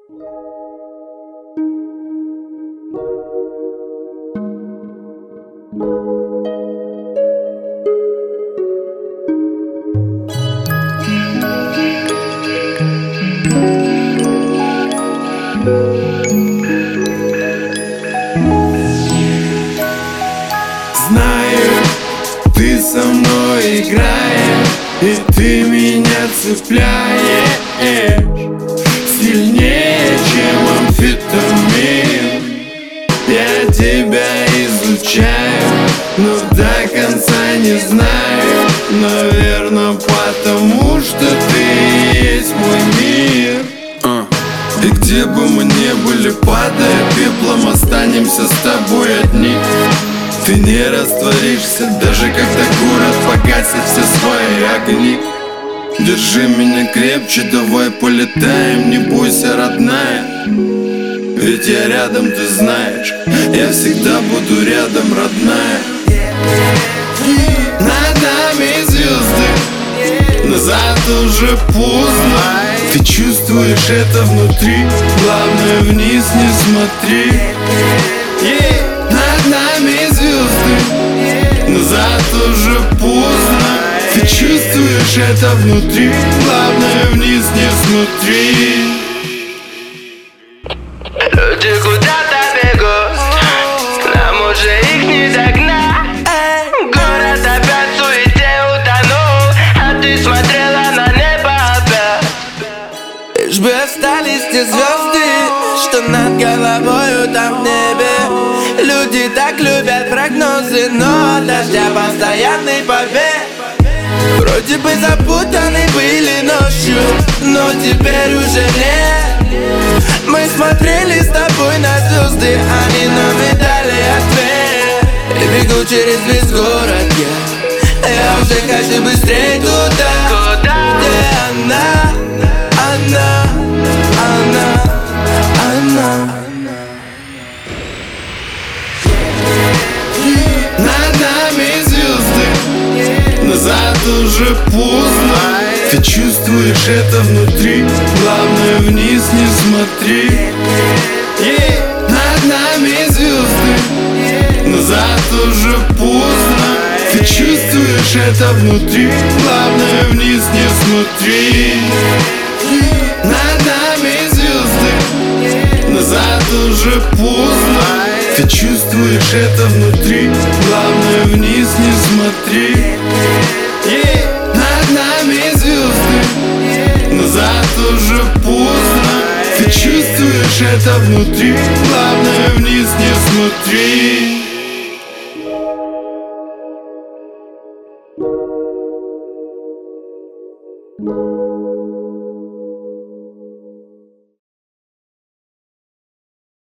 Знаю, ты со мной играешь, и ты меня цепляешь сильнее, чем амфетамин. Я тебя изучаю, но до конца не знаю. Наверно, потому что ты и есть мой мир. И где бы мы ни были, падая пеплом, останемся с тобой одни. Ты не растворишься, даже когда город погасит все свои огни. Держи меня крепче, давай полетаем, не бойся, родная. Ведь я рядом, ты знаешь, я всегда буду рядом, родная. Над нами звезды, назад уже поздно. Ты чувствуешь это внутри, главное вниз не смотри. Над нами звезды, назад уже поздно. Ты чувствуешь это внутри, главное вниз не смотри. Люди куда-то бегут, нам уже их не догнать. Город опять в суете утонул, а ты смотрела на небо опять. Лишь бы остались те звезды, что над головою там в небе. Люди так любят прогнозы, но от дождя постоянный побег. Вроде бы запутаны были ночью, но теперь уже нет. Мы смотрели с тобой на звезды, они нам и дали ответ. И бегу через весь город я уже хочу быстрее туда, где она, она, она, она. Над нами звезды, назад уже поздно. Ты чувствуешь это внутри, главное вниз не смотри. Над нами звезды, назад уже поздно. Ты чувствуешь это внутри, главное вниз не смотри. Над нами звезды, назад уже поздно. Ты чувствуешь это внутри, главное вниз не смотри. Над нами звезды, назад уже поздно. Ты чувствуешь это внутри, главное вниз не смотри. Thank